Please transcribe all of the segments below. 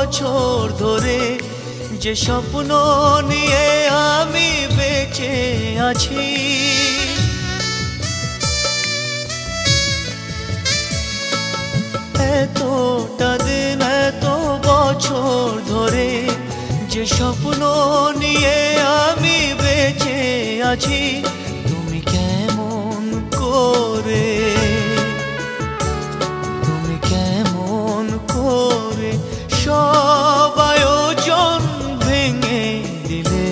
বছর ধরে যে স্বপ্ন নিয়ে আমি বেঁচে আছি, এতটা দিন এত বছর ধরে যে স্বপ্ন নিয়ে আমি বেঁচে আছি, তুমি কেমন করে, তুমি কেমন করে সব আয়োজন ভেঙে দিলে,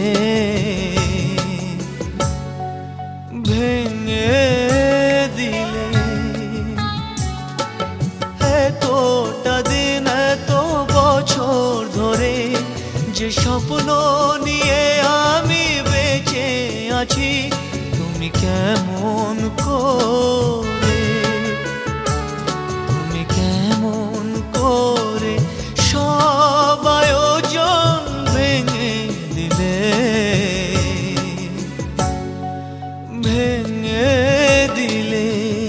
ভেঙে দিলে। এতটা দিন এত বছর ধরে যে স্বপ্ন নিয়ে আমি বেঁচে আছি, তুমি কেমন করে, তুমি কেমন করে সব আয়োজন ভেঙে দিলে, ভেঙে দিলে।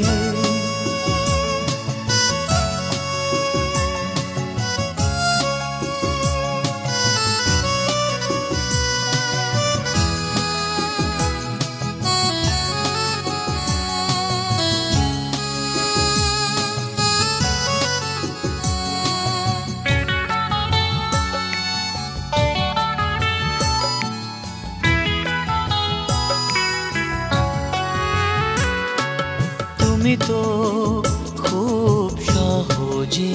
তুমি তো খুব সহজে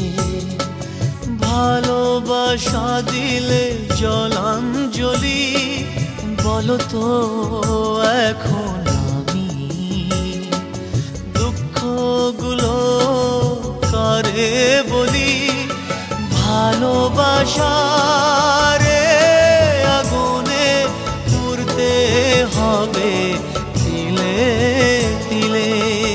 ভালোবাসা দিলে জলাঞ্জলি, বলো তো এখন আমি দুঃখগুলো কারে বলি, ভালোবাসারে আগুনে পুড়তে হবে তিলে তিলে।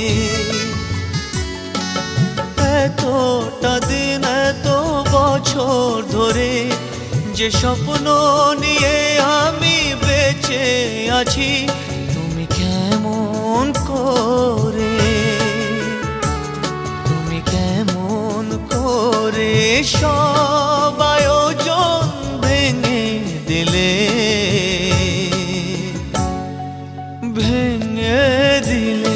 এতটা দিন এত বছর ধরে যে স্বপ্ন নিয়ে আমি বেঁচে আছি, তুমি কেমন করে, তুমি কেমন করে সব আয়োজন ভেঙে দিলে, ভেঙে দিলে।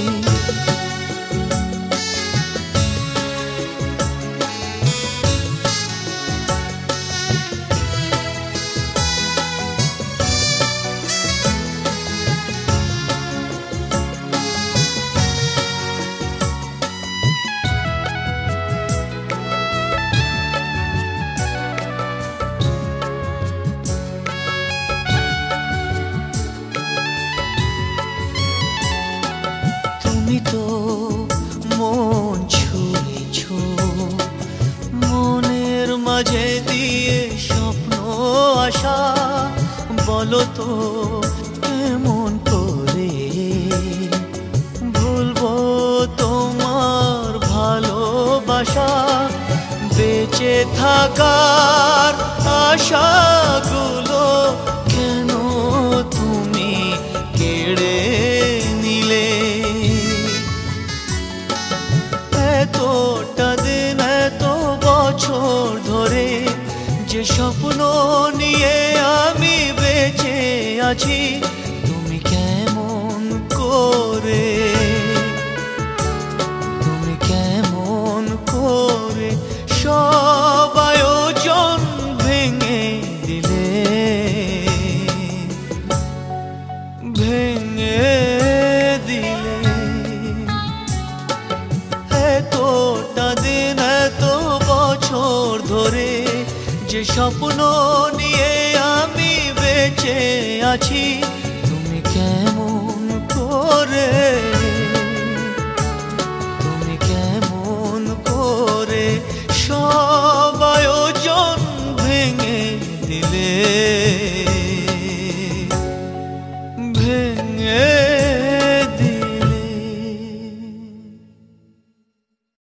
তুমি তো মন ছুঁয়েছ, মনের মাঝে দিয়ে স্বপ্ন আশা, বলো তো কেমন করে ভুলবো তোমার ভালোবাসা, বেঁচে থাকার আশাগুলো কেন তুমি কেড়ে নিলে, এতটা দিন এত বছর ধরে যে স্বপ্ন নিয়ে আমি বেঁচে আছি, তুমি কেমন করে, তুমি কেমন করে সব আয়োজন ভেঙে দিলে, ভেঙে দিলে। এতটা দিন এত বছর ধরে যে স্বপ্ন নিয়ে আমি বেঁচে আছি, তুমি কেমন করে